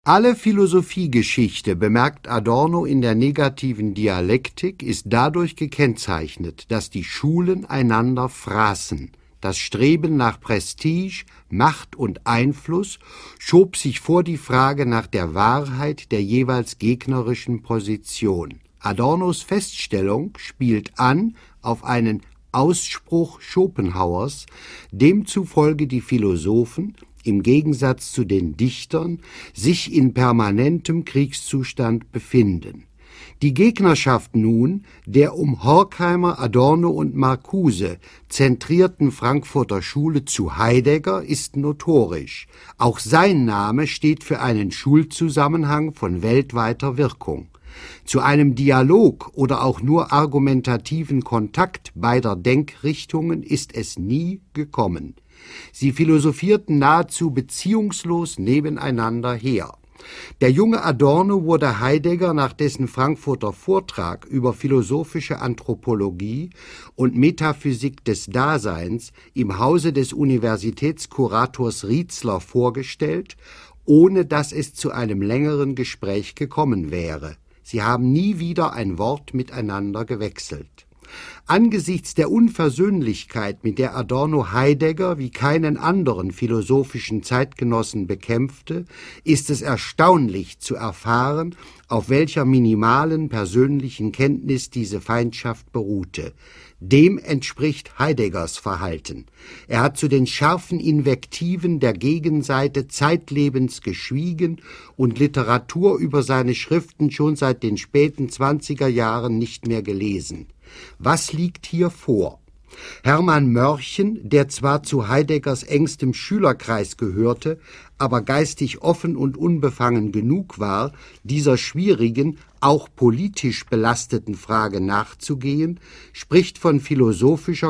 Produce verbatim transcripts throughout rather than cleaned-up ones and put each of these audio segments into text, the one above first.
Alle Philosophiegeschichte, bemerkt Adorno in der negativen Dialektik, ist dadurch gekennzeichnet, dass die Schulen einander fraßen. Das Streben nach Prestige, Macht und Einfluss schob sich vor die Frage nach der Wahrheit der jeweils gegnerischen Position. Adornos Feststellung spielt an auf einen Ausspruch Schopenhauers, demzufolge die Philosophen, im Gegensatz zu den Dichtern, sich in permanentem Kriegszustand befinden. Die Gegnerschaft nun der um Horkheimer, Adorno und Marcuse zentrierten Frankfurter Schule zu Heidegger ist notorisch. Auch sein Name steht für einen Schulzusammenhang von weltweiter Wirkung. Zu einem Dialog oder auch nur argumentativen Kontakt beider Denkrichtungen ist es nie gekommen. Sie philosophierten nahezu beziehungslos nebeneinander her. Der junge Adorno wurde Heidegger nach dessen Frankfurter Vortrag über philosophische Anthropologie und Metaphysik des Daseins im Hause des Universitätskurators Rietzler vorgestellt, ohne dass es zu einem längeren Gespräch gekommen wäre. Sie haben nie wieder ein Wort miteinander gewechselt. Angesichts der Unversöhnlichkeit, mit der Adorno Heidegger wie keinen anderen philosophischen Zeitgenossen bekämpfte, ist es erstaunlich zu erfahren, auf welcher minimalen persönlichen Kenntnis diese Feindschaft beruhte. Dem entspricht Heideggers Verhalten. Er hat zu den scharfen Invektiven der Gegenseite zeitlebens geschwiegen und Literatur über seine Schriften schon seit den späten zwanziger Jahren nicht mehr gelesen. Was liegt hier vor? Hermann Mörchen, der zwar zu Heideggers engstem Schülerkreis gehörte, aber geistig offen und unbefangen genug war, dieser schwierigen, auch politisch belasteten Frage nachzugehen, spricht von philosophischer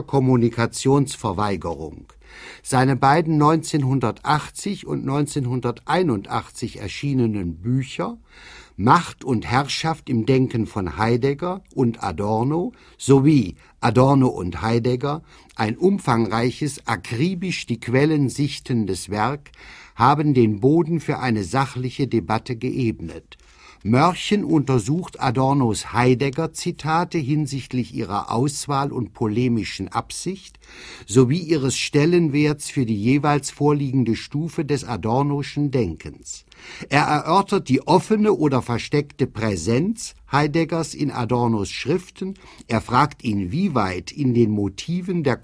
Kommunikationsverweigerung. Seine beiden neunzehnhundertachtzig und neunzehnhunderteinundachtzig erschienenen Bücher Macht und Herrschaft im Denken von Heidegger und Adorno sowie Adorno und Heidegger, ein umfangreiches, akribisch die Quellen sichtendes Werk, haben den Boden für eine sachliche Debatte geebnet. Mörchen untersucht Adornos Heidegger-Zitate hinsichtlich ihrer Auswahl und polemischen Absicht sowie ihres Stellenwerts für die jeweils vorliegende Stufe des Adornoschen Denkens. Er erörtert die offene oder versteckte Präsenz Heideggers in Adornos Schriften, er fragt ihn, wie weit in den Motiven der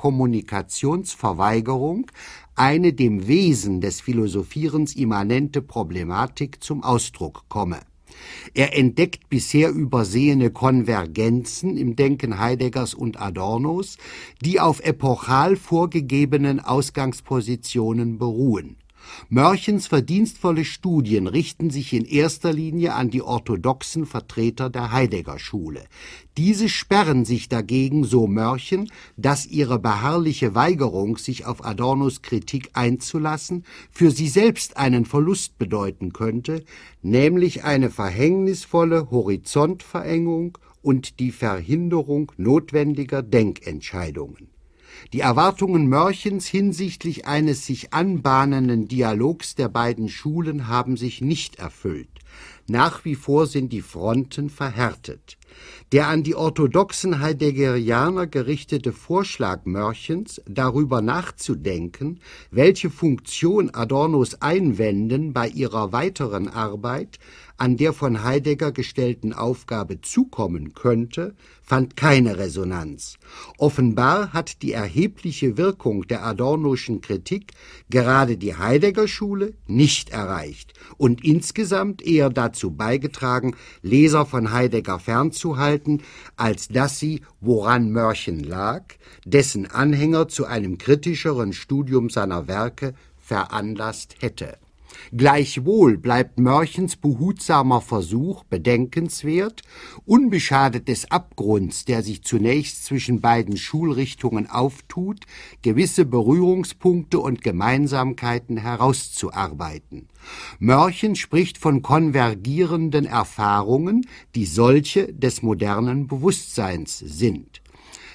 Kommunikationsverweigerung eine dem Wesen des Philosophierens immanente Problematik zum Ausdruck komme. Er entdeckt bisher übersehene Konvergenzen im Denken Heideggers und Adornos, die auf epochal vorgegebenen Ausgangspositionen beruhen. Mörchens verdienstvolle Studien richten sich in erster Linie an die orthodoxen Vertreter der Heidegger-Schule. Diese sperren sich dagegen, so Mörchen, dass ihre beharrliche Weigerung, sich auf Adornos Kritik einzulassen, für sie selbst einen Verlust bedeuten könnte, nämlich eine verhängnisvolle Horizontverengung und die Verhinderung notwendiger Denkentscheidungen. Die Erwartungen Mörchens hinsichtlich eines sich anbahnenden Dialogs der beiden Schulen haben sich nicht erfüllt. Nach wie vor sind die Fronten verhärtet. Der an die orthodoxen Heideggerianer gerichtete Vorschlag Mörchens, darüber nachzudenken, welche Funktion Adornos Einwänden bei ihrer weiteren Arbeit an der von Heidegger gestellten Aufgabe zukommen könnte, fand keine Resonanz. Offenbar hat die erhebliche Wirkung der Adornoschen Kritik gerade die Heidegger-Schule nicht erreicht und insgesamt eher dazu beigetragen, Leser von Heidegger fernzuhalten, als dass sie, woran Mörchen lag, dessen Anhänger zu einem kritischeren Studium seiner Werke veranlasst hätte. Gleichwohl bleibt Mörchens behutsamer Versuch bedenkenswert, unbeschadet des Abgrunds, der sich zunächst zwischen beiden Schulrichtungen auftut, gewisse Berührungspunkte und Gemeinsamkeiten herauszuarbeiten. Mörchen spricht von konvergierenden Erfahrungen, die solche des modernen Bewusstseins sind.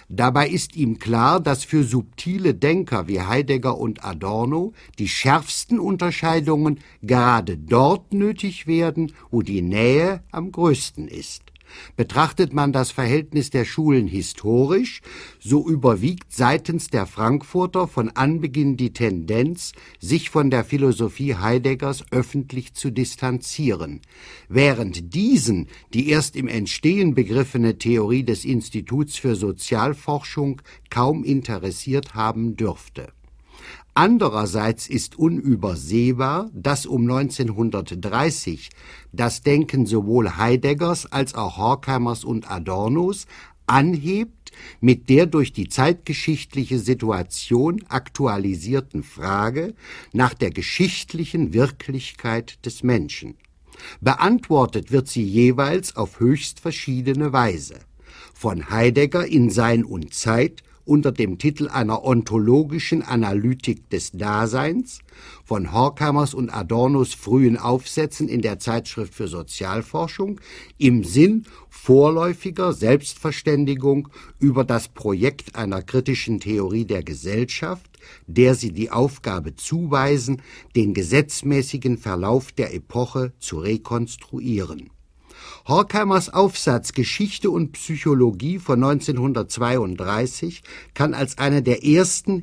Dabei ist ihm klar, dass für subtile Denker wie Heidegger und Adorno die schärfsten Unterscheidungen gerade dort nötig werden, wo die Nähe am größten ist. Betrachtet man das Verhältnis der Schulen historisch, so überwiegt seitens der Frankfurter von Anbeginn die Tendenz, sich von der Philosophie Heideggers öffentlich zu distanzieren, während diesen die erst im Entstehen begriffene Theorie des Instituts für Sozialforschung kaum interessiert haben dürfte. Andererseits ist unübersehbar, dass um neunzehnhundertdreißig das Denken sowohl Heideggers als auch Horkheimers und Adornos anhebt mit der durch die zeitgeschichtliche Situation aktualisierten Frage nach der geschichtlichen Wirklichkeit des Menschen. Beantwortet wird sie jeweils auf höchst verschiedene Weise. Von Heidegger in Sein und Zeit unter dem Titel einer ontologischen Analytik des Daseins, von Horkheimers und Adornos frühen Aufsätzen in der Zeitschrift für Sozialforschung im Sinn vorläufiger Selbstverständigung über das Projekt einer kritischen Theorie der Gesellschaft, der sie die Aufgabe zuweisen, den gesetzmäßigen Verlauf der Epoche zu rekonstruieren. Horkheimers Aufsatz Geschichte und Psychologie von neunzehnhundertzweiunddreißig kann als eine der ersten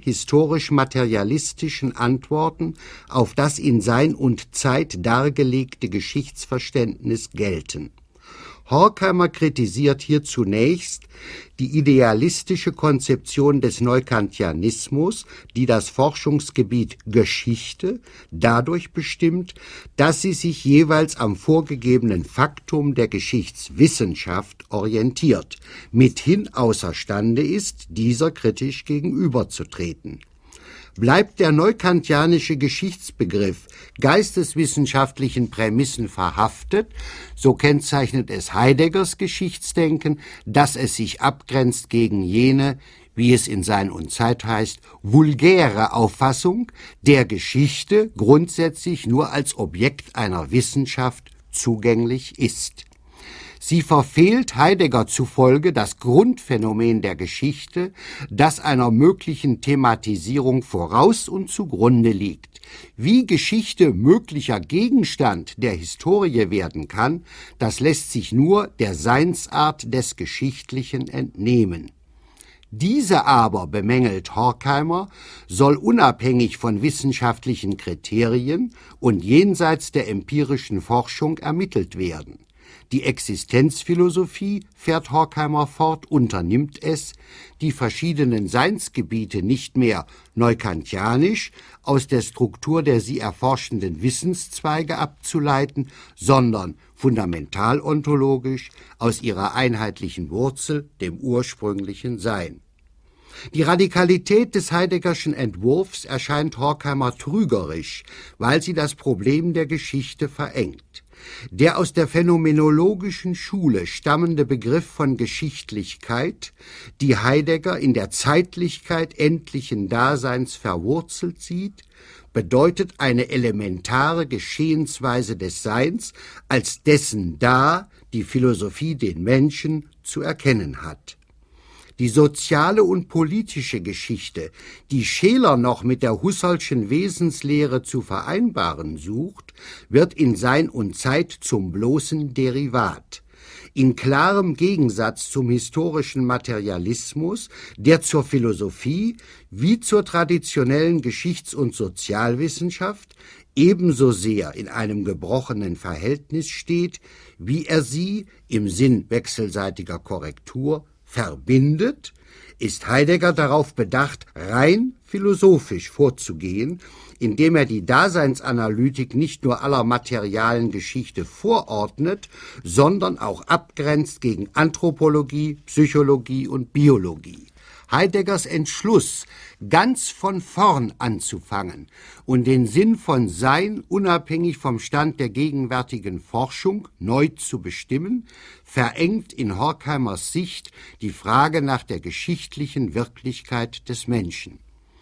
historisch-materialistischen Antworten auf das in Sein und Zeit dargelegte Geschichtsverständnis gelten. Horkheimer kritisiert hier zunächst die idealistische Konzeption des Neukantianismus, die das Forschungsgebiet Geschichte dadurch bestimmt, dass sie sich jeweils am vorgegebenen Faktum der Geschichtswissenschaft orientiert, mithin außerstande ist, dieser kritisch gegenüberzutreten. Bleibt der neukantianische Geschichtsbegriff geisteswissenschaftlichen Prämissen verhaftet, so kennzeichnet es Heideggers Geschichtsdenken, dass es sich abgrenzt gegen jene, wie es in Sein und Zeit heißt, vulgäre Auffassung, der Geschichte grundsätzlich nur als Objekt einer Wissenschaft zugänglich ist. Sie verfehlt Heidegger zufolge das Grundphänomen der Geschichte, das einer möglichen Thematisierung voraus und zugrunde liegt. Wie Geschichte möglicher Gegenstand der Historie werden kann, das lässt sich nur der Seinsart des Geschichtlichen entnehmen. Diese aber, bemängelt Horkheimer, soll unabhängig von wissenschaftlichen Kriterien und jenseits der empirischen Forschung ermittelt werden. Die Existenzphilosophie, fährt Horkheimer fort, unternimmt es, die verschiedenen Seinsgebiete nicht mehr neukantianisch aus der Struktur der sie erforschenden Wissenszweige abzuleiten, sondern fundamentalontologisch aus ihrer einheitlichen Wurzel, dem ursprünglichen Sein. Die Radikalität des Heideggerschen Entwurfs erscheint Horkheimer trügerisch, weil sie das Problem der Geschichte verengt. Der aus der phänomenologischen Schule stammende Begriff von Geschichtlichkeit, die Heidegger in der Zeitlichkeit endlichen Daseins verwurzelt sieht, bedeutet eine elementare Geschehensweise des Seins, als dessen Da die Philosophie den Menschen zu erkennen hat. Die soziale und politische Geschichte, die Scheler noch mit der Husserlschen Wesenslehre zu vereinbaren sucht, wird in Sein und Zeit zum bloßen Derivat. In klarem Gegensatz zum historischen Materialismus, der zur Philosophie wie zur traditionellen Geschichts- und Sozialwissenschaft ebenso sehr in einem gebrochenen Verhältnis steht, wie er sie im Sinn wechselseitiger Korrektur verbindet, ist Heidegger darauf bedacht, rein philosophisch vorzugehen, indem er die Daseinsanalytik nicht nur aller materialen Geschichte vorordnet, sondern auch abgrenzt gegen Anthropologie, Psychologie und Biologie. Heideggers Entschluss, ganz von vorn anzufangen und den Sinn von Sein unabhängig vom Stand der gegenwärtigen Forschung neu zu bestimmen, verengt in Horkheimers Sicht die Frage nach der geschichtlichen Wirklichkeit des Menschen.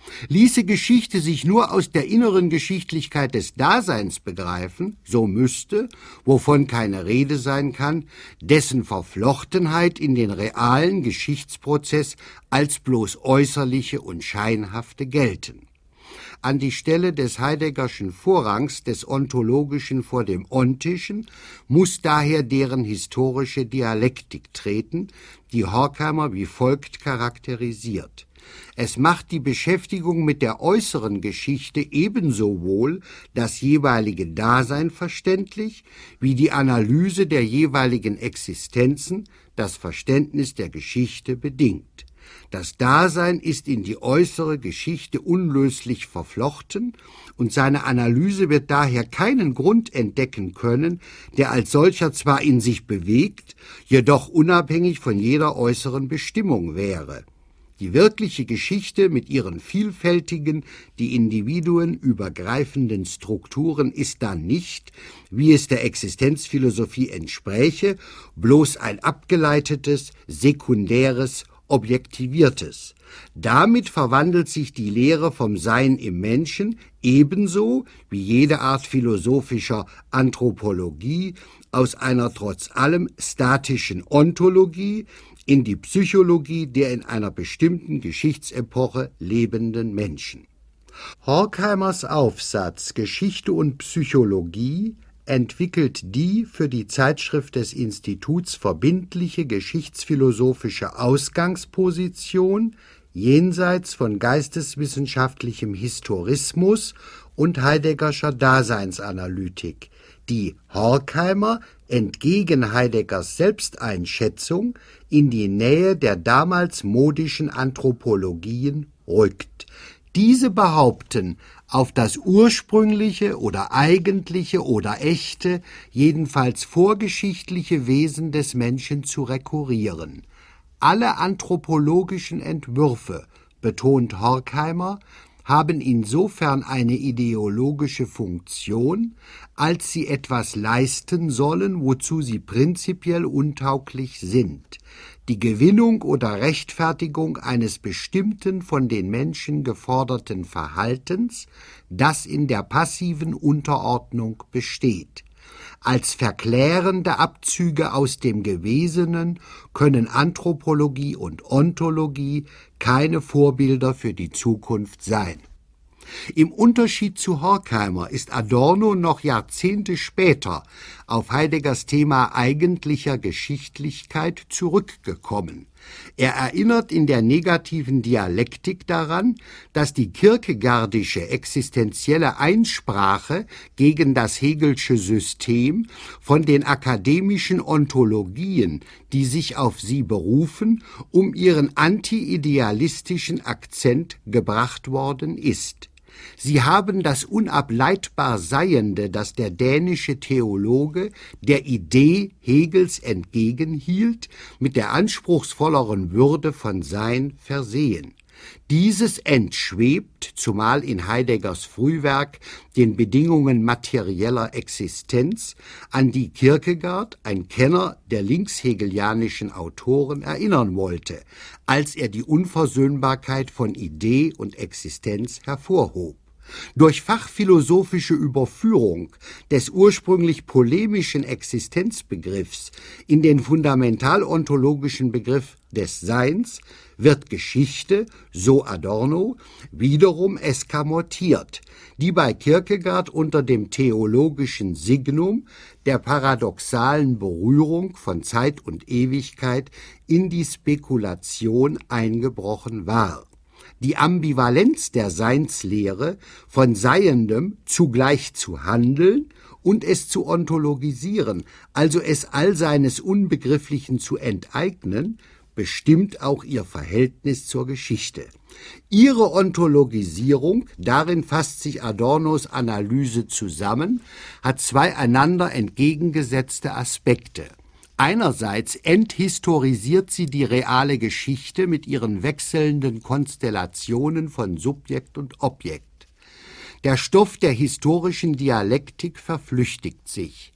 Ließe Geschichte sich nur aus der inneren Geschichtlichkeit des Daseins begreifen, so müsste, wovon keine Rede sein kann, dessen Verflochtenheit in den realen Geschichtsprozess als bloß äußerliche und scheinhafte gelten. An die Stelle des Heideggerschen Vorrangs des Ontologischen vor dem Ontischen muss daher deren historische Dialektik treten, die Horkheimer wie folgt charakterisiert: Es macht die Beschäftigung mit der äußeren Geschichte ebenso wohl das jeweilige Dasein verständlich, wie die Analyse der jeweiligen Existenzen das Verständnis der Geschichte bedingt. Das Dasein ist in die äußere Geschichte unlöslich verflochten, und seine Analyse wird daher keinen Grund entdecken können, der als solcher zwar in sich bewegt, jedoch unabhängig von jeder äußeren Bestimmung wäre. Die wirkliche Geschichte mit ihren vielfältigen, die Individuen übergreifenden Strukturen ist dann nicht, wie es der Existenzphilosophie entspräche, bloß ein abgeleitetes, sekundäres, objektiviertes. Damit verwandelt sich die Lehre vom Sein im Menschen ebenso wie jede Art philosophischer Anthropologie aus einer trotz allem statischen Ontologie in die Psychologie der in einer bestimmten Geschichtsepoche lebenden Menschen. Horkheimers Aufsatz Geschichte und Psychologie entwickelt die für die Zeitschrift des Instituts verbindliche geschichtsphilosophische Ausgangsposition jenseits von geisteswissenschaftlichem Historismus und Heideggerscher Daseinsanalytik, die Horkheimer entgegen Heideggers Selbsteinschätzung in die Nähe der damals modischen Anthropologien rückt. Diese behaupten, auf das ursprüngliche oder eigentliche oder echte, jedenfalls vorgeschichtliche Wesen des Menschen zu rekurrieren. Alle anthropologischen Entwürfe, betont Horkheimer, haben insofern eine ideologische Funktion, als sie etwas leisten sollen, wozu sie prinzipiell untauglich sind: die Gewinnung oder Rechtfertigung eines bestimmten von den Menschen geforderten Verhaltens, das in der passiven Unterordnung besteht. Als verklärende Abzüge aus dem Gewesenen können Anthropologie und Ontologie keine Vorbilder für die Zukunft sein. Im Unterschied zu Horkheimer ist Adorno noch Jahrzehnte später auf Heideggers Thema eigentlicher Geschichtlichkeit zurückgekommen. Er erinnert in der negativen Dialektik daran, dass die kierkegaardische existenzielle Einsprache gegen das Hegelsche System von den akademischen Ontologien, die sich auf sie berufen, um ihren anti-idealistischen Akzent gebracht worden ist. Sie haben das unableitbar Seiende, das der dänische Theologe der Idee Hegels entgegenhielt, mit der anspruchsvolleren Würde von Sein versehen. Dieses entschwebt, zumal in Heideggers Frühwerk, den Bedingungen materieller Existenz, an die Kierkegaard, ein Kenner der linkshegelianischen Autoren, erinnern wollte, als er die Unversöhnbarkeit von Idee und Existenz hervorhob. Durch fachphilosophische Überführung des ursprünglich polemischen Existenzbegriffs in den fundamentalontologischen Begriff des Seins wird Geschichte, so Adorno, wiederum eskamotiert, die bei Kierkegaard unter dem theologischen Signum der paradoxalen Berührung von Zeit und Ewigkeit in die Spekulation eingebrochen war. Die Ambivalenz der Seinslehre, von Seiendem zugleich zu handeln und es zu ontologisieren, also es all seines Unbegrifflichen zu enteignen, bestimmt auch ihr Verhältnis zur Geschichte. Ihre Ontologisierung, darin fasst sich Adornos Analyse zusammen, hat zwei einander entgegengesetzte Aspekte. Einerseits enthistorisiert sie die reale Geschichte mit ihren wechselnden Konstellationen von Subjekt und Objekt. Der Stoff der historischen Dialektik verflüchtigt sich.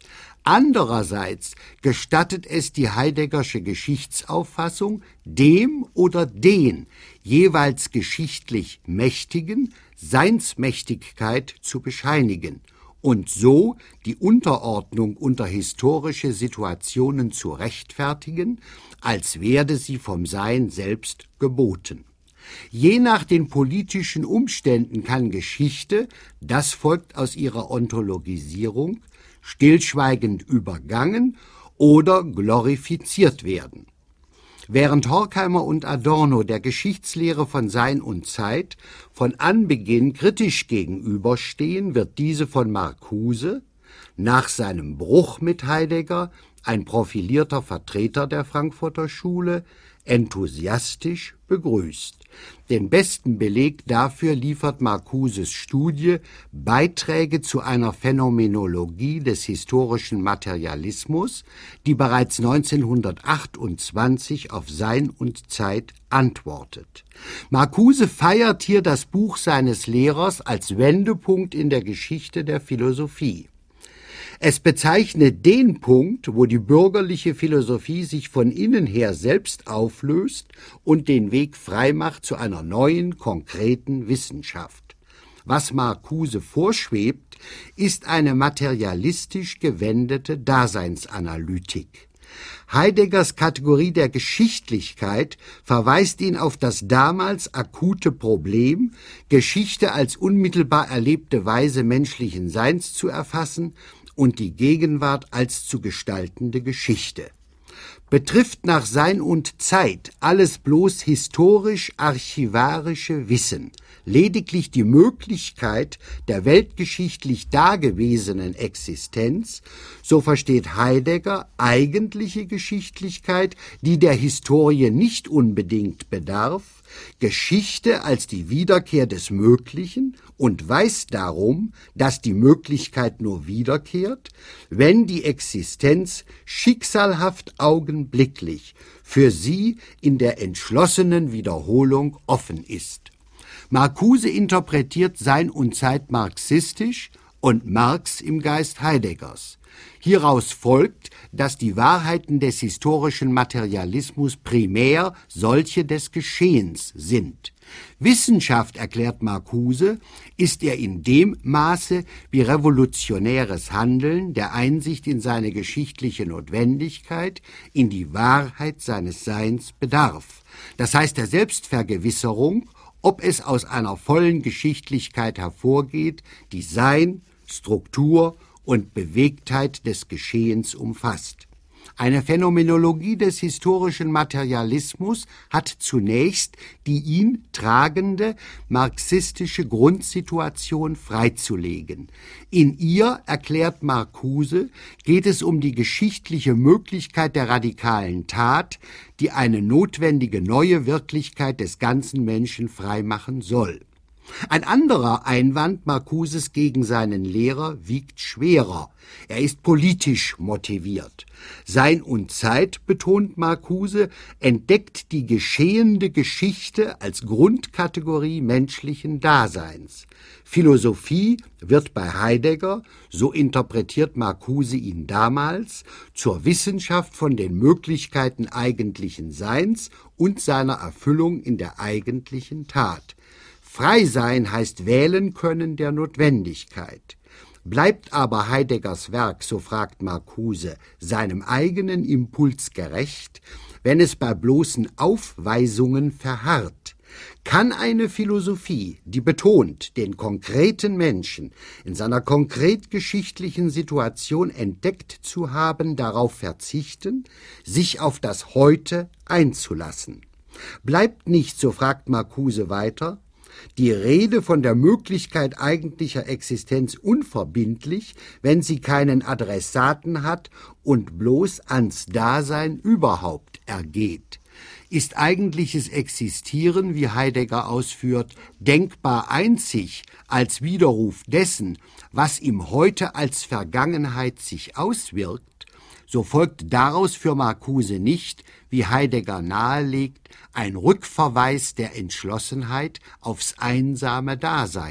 Andererseits gestattet es die Heideggersche Geschichtsauffassung, dem oder den jeweils geschichtlich Mächtigen Seinsmächtigkeit zu bescheinigen und so die Unterordnung unter historische Situationen zu rechtfertigen, als werde sie vom Sein selbst geboten. Je nach den politischen Umständen kann Geschichte, das folgt aus ihrer Ontologisierung, stillschweigend übergangen oder glorifiziert werden. Während Horkheimer und Adorno der Geschichtslehre von Sein und Zeit von Anbeginn kritisch gegenüberstehen, wird diese von Marcuse, nach seinem Bruch mit Heidegger, ein profilierter Vertreter der Frankfurter Schule, enthusiastisch begrüßt. Den besten Beleg dafür liefert Marcuses Studie Beiträge zu einer Phänomenologie des historischen Materialismus, die bereits neunzehnhundertachtundzwanzig auf Sein und Zeit antwortet. Marcuse feiert hier das Buch seines Lehrers als Wendepunkt in der Geschichte der Philosophie. Es bezeichnet den Punkt, wo die bürgerliche Philosophie sich von innen her selbst auflöst und den Weg freimacht zu einer neuen, konkreten Wissenschaft. Was Marcuse vorschwebt, ist eine materialistisch gewendete Daseinsanalytik. Heideggers Kategorie der Geschichtlichkeit verweist ihn auf das damals akute Problem, Geschichte als unmittelbar erlebte Weise menschlichen Seins zu erfassen und die Gegenwart als zu gestaltende Geschichte. Betrifft nach Sein und Zeit alles bloß historisch-archivarische Wissen, lediglich die Möglichkeit der weltgeschichtlich dagewesenen Existenz, so versteht Heidegger eigentliche Geschichtlichkeit, die der Historie nicht unbedingt bedarf, Geschichte als die Wiederkehr des Möglichen und weiß darum, dass die Möglichkeit nur wiederkehrt, wenn die Existenz schicksalhaft augenblicklich für sie in der entschlossenen Wiederholung offen ist. Marcuse interpretiert Sein und Zeit marxistisch und Marx im Geist Heideggers. Hieraus folgt, dass die Wahrheiten des historischen Materialismus primär solche des Geschehens sind. Wissenschaft, erklärt Marcuse, ist er in dem Maße, wie revolutionäres Handeln der Einsicht in seine geschichtliche Notwendigkeit, in die Wahrheit seines Seins bedarf. Das heißt der Selbstvergewisserung, ob es aus einer vollen Geschichtlichkeit hervorgeht, die Sein, Struktur und Bewegtheit des Geschehens umfasst. Eine Phänomenologie des historischen Materialismus hat zunächst die ihn tragende marxistische Grundsituation freizulegen. In ihr, erklärt Marcuse, geht es um die geschichtliche Möglichkeit der radikalen Tat, die eine notwendige neue Wirklichkeit des ganzen Menschen freimachen soll. Ein anderer Einwand Marcuses gegen seinen Lehrer wiegt schwerer. Er ist politisch motiviert. Sein und Zeit, betont Marcuse, entdeckt die geschehende Geschichte als Grundkategorie menschlichen Daseins. Philosophie wird bei Heidegger, so interpretiert Marcuse ihn damals, zur Wissenschaft von den Möglichkeiten eigentlichen Seins und seiner Erfüllung in der eigentlichen Tat. Frei sein heißt wählen können der Notwendigkeit. Bleibt aber Heideggers Werk, so fragt Marcuse, seinem eigenen Impuls gerecht, wenn es bei bloßen Aufweisungen verharrt? Kann eine Philosophie, die betont, den konkreten Menschen in seiner konkret geschichtlichen Situation entdeckt zu haben, darauf verzichten, sich auf das Heute einzulassen? Bleibt nicht, so fragt Marcuse weiter, die Rede von der Möglichkeit eigentlicher Existenz unverbindlich, wenn sie keinen Adressaten hat und bloß ans Dasein überhaupt ergeht? Ist eigentliches Existieren, wie Heidegger ausführt, denkbar einzig als Widerruf dessen, was im Heute als Vergangenheit sich auswirkt, so folgt daraus für Marcuse nicht, wie Heidegger nahelegt, ein Rückverweis der Entschlossenheit aufs einsame Dasein.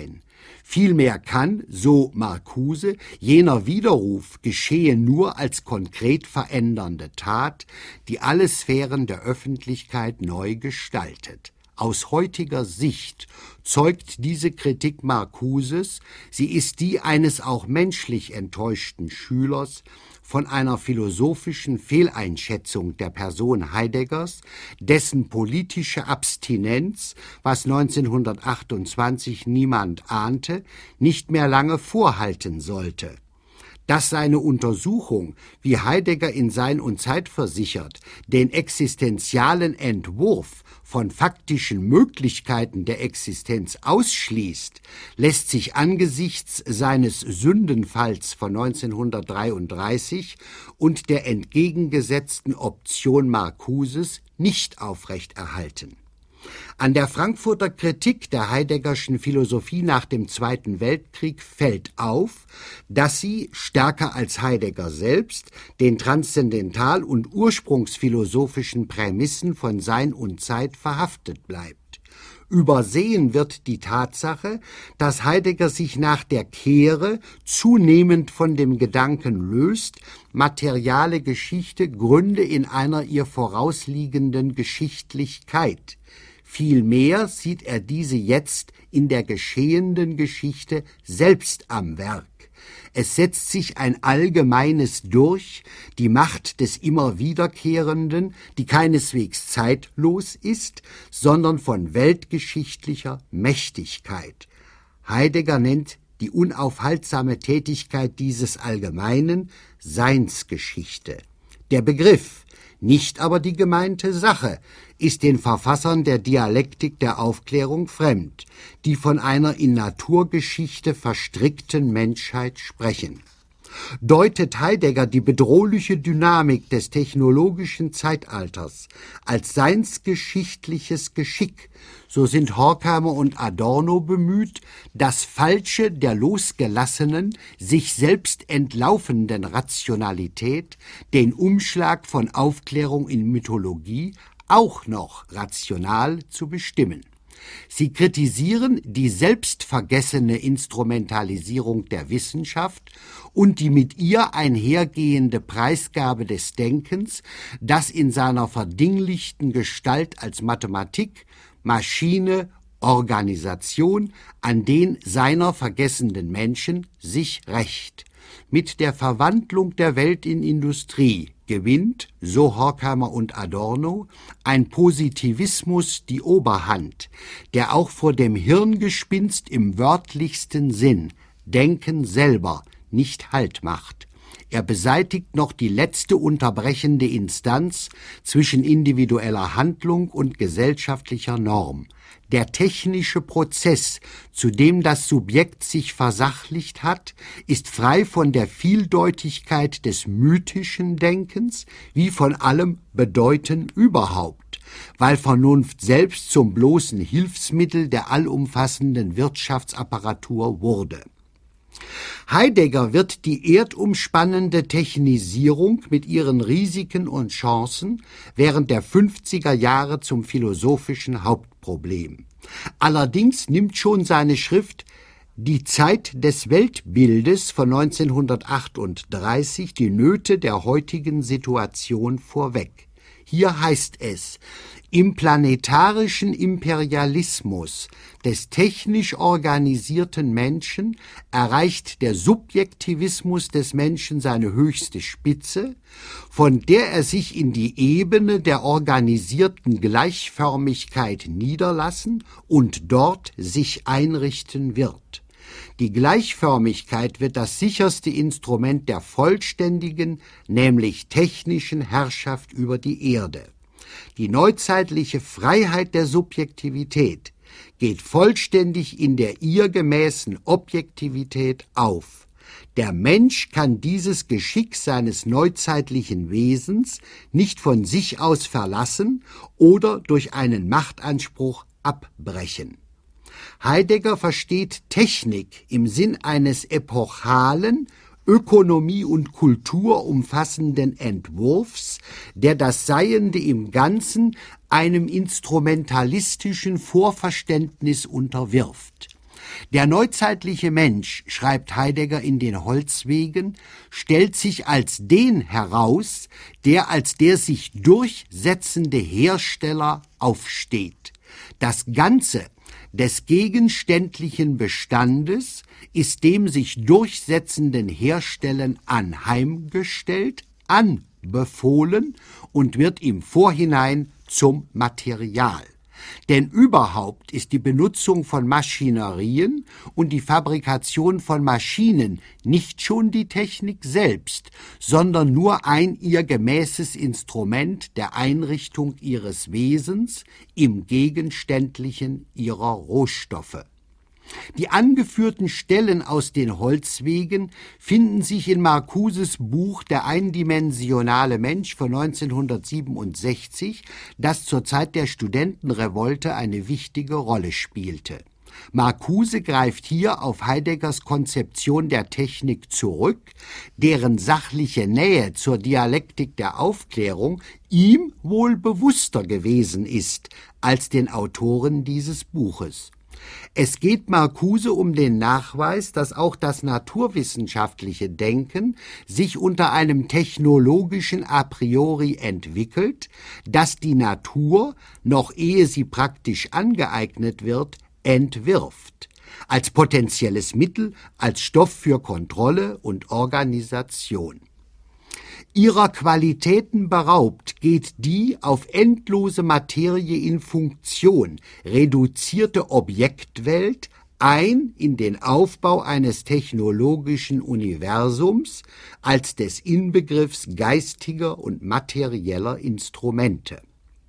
Vielmehr kann, so Marcuse, jener Widerruf geschehen nur als konkret verändernde Tat, die alle Sphären der Öffentlichkeit neu gestaltet. Aus heutiger Sicht zeugt diese Kritik Marcuses, sie ist die eines auch menschlich enttäuschten Schülers, von einer philosophischen Fehleinschätzung der Person Heideggers, dessen politische Abstinenz, was neunzehnhundertachtundzwanzig niemand ahnte, nicht mehr lange vorhalten sollte. Dass seine Untersuchung, wie Heidegger in Sein und Zeit versichert, den existenzialen Entwurf von faktischen Möglichkeiten der Existenz ausschließt, lässt sich angesichts seines Sündenfalls von neunzehnhundertdreiunddreißig und der entgegengesetzten Option Marcuses nicht aufrechterhalten. An der Frankfurter Kritik der Heideggerschen Philosophie nach dem Zweiten Weltkrieg fällt auf, dass sie, stärker als Heidegger selbst, den transzendental- und ursprungsphilosophischen Prämissen von Sein und Zeit verhaftet bleibt. Übersehen wird die Tatsache, dass Heidegger sich nach der Kehre zunehmend von dem Gedanken löst, materiale Geschichte gründe in einer ihr vorausliegenden Geschichtlichkeit. Vielmehr sieht er diese jetzt in der geschehenden Geschichte selbst am Werk. Es setzt sich ein Allgemeines durch, die Macht des immer Wiederkehrenden, die keineswegs zeitlos ist, sondern von weltgeschichtlicher Mächtigkeit. Heidegger nennt die unaufhaltsame Tätigkeit dieses Allgemeinen Seinsgeschichte. Der Begriff, nicht aber die gemeinte Sache, ist den Verfassern der Dialektik der Aufklärung fremd, die von einer in Naturgeschichte verstrickten Menschheit sprechen. Deutet Heidegger die bedrohliche Dynamik des technologischen Zeitalters als seinsgeschichtliches Geschick, so sind Horkheimer und Adorno bemüht, das Falsche der losgelassenen, sich selbst entlaufenden Rationalität, den Umschlag von Aufklärung in Mythologie, auch noch rational zu bestimmen. Sie kritisieren die selbstvergessene Instrumentalisierung der Wissenschaft und die mit ihr einhergehende Preisgabe des Denkens, das in seiner verdinglichten Gestalt als Mathematik, Maschine, Organisation an den seiner vergessenen Menschen sich rächt. Mit der Verwandlung der Welt in Industrie gewinnt, so Horkheimer und Adorno, ein Positivismus die Oberhand, der auch vor dem Hirngespinst im wörtlichsten Sinn, Denken selber, nicht Halt macht. Er beseitigt noch die letzte unterbrechende Instanz zwischen individueller Handlung und gesellschaftlicher Norm. Der technische Prozess, zu dem das Subjekt sich versachlicht hat, ist frei von der Vieldeutigkeit des mythischen Denkens wie von allem Bedeuten überhaupt, weil Vernunft selbst zum bloßen Hilfsmittel der allumfassenden Wirtschaftsapparatur wurde. Heidegger wird die erdumspannende Technisierung mit ihren Risiken und Chancen während der fünfziger Jahre zum philosophischen Hauptproblem. Allerdings nimmt schon seine Schrift Die Zeit des Weltbildes von neunzehnhundertachtunddreißig die Nöte der heutigen Situation vorweg. Hier heißt es: Im planetarischen Imperialismus des technisch organisierten Menschen erreicht der Subjektivismus des Menschen seine höchste Spitze, von der er sich in die Ebene der organisierten Gleichförmigkeit niederlassen und dort sich einrichten wird. Die Gleichförmigkeit wird das sicherste Instrument der vollständigen, nämlich technischen Herrschaft über die Erde. Die neuzeitliche Freiheit der Subjektivität geht vollständig in der ihr gemäßen Objektivität auf. Der Mensch kann dieses Geschick seines neuzeitlichen Wesens nicht von sich aus verlassen oder durch einen Machtanspruch abbrechen. Heidegger versteht Technik im Sinn eines epochalen, Ökonomie und Kultur umfassenden Entwurfs, der das Seiende im Ganzen einem instrumentalistischen Vorverständnis unterwirft. Der neuzeitliche Mensch, schreibt Heidegger in den Holzwegen, stellt sich als den heraus, der als der sich durchsetzende Hersteller aufsteht. Das Ganze des gegenständlichen Bestandes ist dem sich durchsetzenden Herstellen anheimgestellt, anbefohlen und wird im Vorhinein zum Material. Denn überhaupt ist die Benutzung von Maschinerien und die Fabrikation von Maschinen nicht schon die Technik selbst, sondern nur ein ihr gemäßes Instrument der Einrichtung ihres Wesens im Gegenständlichen ihrer Rohstoffe. Die angeführten Stellen aus den Holzwegen finden sich in Marcuses Buch Der eindimensionale Mensch von neunzehnhundertsiebenundsechzig, das zur Zeit der Studentenrevolte eine wichtige Rolle spielte. Marcuse greift hier auf Heideggers Konzeption der Technik zurück, deren sachliche Nähe zur Dialektik der Aufklärung ihm wohl bewusster gewesen ist als den Autoren dieses Buches. Es geht Marcuse um den Nachweis, dass auch das naturwissenschaftliche Denken sich unter einem technologischen A priori entwickelt, das die Natur, noch ehe sie praktisch angeeignet wird, entwirft, als potenzielles Mittel, als Stoff für Kontrolle und Organisation. Ihrer Qualitäten beraubt, geht die auf endlose Materie in Funktion reduzierte Objektwelt ein in den Aufbau eines technologischen Universums als des Inbegriffs geistiger und materieller Instrumente.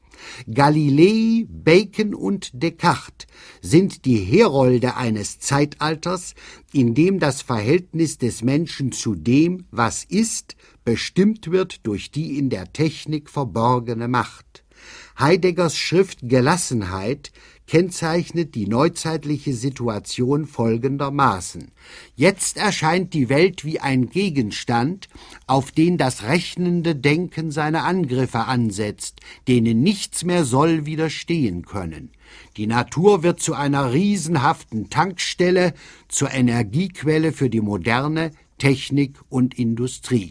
Galilei, Bacon und Descartes sind die Herolde eines Zeitalters, in dem das Verhältnis des Menschen zu dem, was ist, bestimmt wird durch die in der Technik verborgene Macht. Heideggers Schrift Gelassenheit kennzeichnet die neuzeitliche Situation folgendermaßen: Jetzt erscheint die Welt wie ein Gegenstand, auf den das rechnende Denken seine Angriffe ansetzt, denen nichts mehr soll widerstehen können. Die Natur wird zu einer riesenhaften Tankstelle, zur Energiequelle für die moderne Technik und Industrie.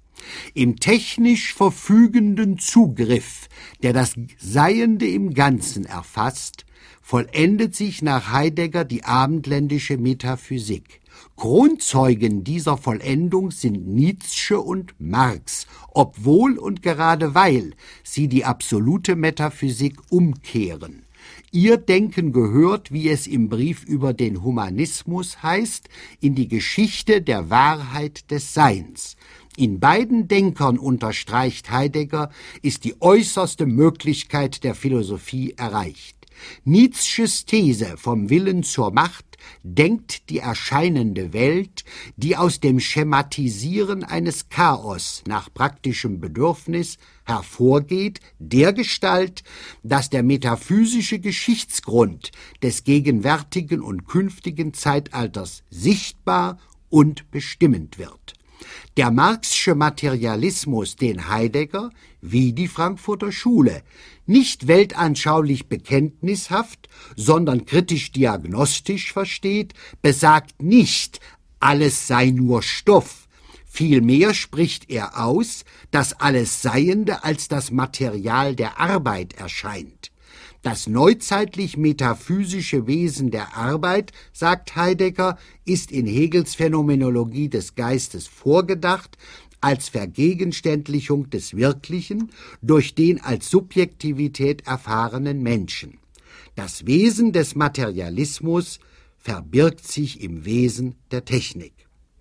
Im technisch verfügenden Zugriff, der das Seiende im Ganzen erfasst, vollendet sich nach Heidegger die abendländische Metaphysik. Kronzeugen dieser Vollendung sind Nietzsche und Marx, obwohl und gerade weil sie die absolute Metaphysik umkehren. Ihr Denken gehört, wie es im Brief über den Humanismus heißt, in die Geschichte der Wahrheit des Seins. In beiden Denkern, unterstreicht Heidegger, ist die äußerste Möglichkeit der Philosophie erreicht. Nietzsches These vom Willen zur Macht denkt die erscheinende Welt, die aus dem Schematisieren eines Chaos nach praktischem Bedürfnis hervorgeht, dergestalt, dass der metaphysische Geschichtsgrund des gegenwärtigen und künftigen Zeitalters sichtbar und bestimmend wird. Der Marxsche Materialismus, den Heidegger, wie die Frankfurter Schule, nicht weltanschaulich bekenntnishaft, sondern kritisch-diagnostisch versteht, besagt nicht, alles sei nur Stoff. Vielmehr spricht er aus, dass alles Seiende als das Material der Arbeit erscheint. Das neuzeitlich metaphysische Wesen der Arbeit, sagt Heidegger, ist in Hegels Phänomenologie des Geistes vorgedacht als Vergegenständlichung des Wirklichen durch den als Subjektivität erfahrenen Menschen. Das Wesen des Materialismus verbirgt sich im Wesen der Technik.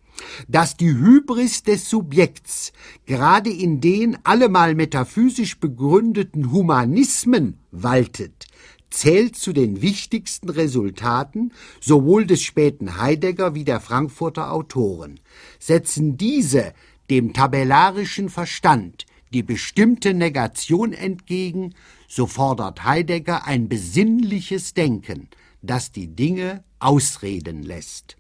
Dass die Hybris des Subjekts gerade in den allemal metaphysisch begründeten Humanismen waltet, zählt zu den wichtigsten Resultaten sowohl des späten Heidegger wie der Frankfurter Autoren. Setzen diese dem tabellarischen Verstand die bestimmte Negation entgegen, so fordert Heidegger ein besinnliches Denken, das die Dinge ausreden lässt.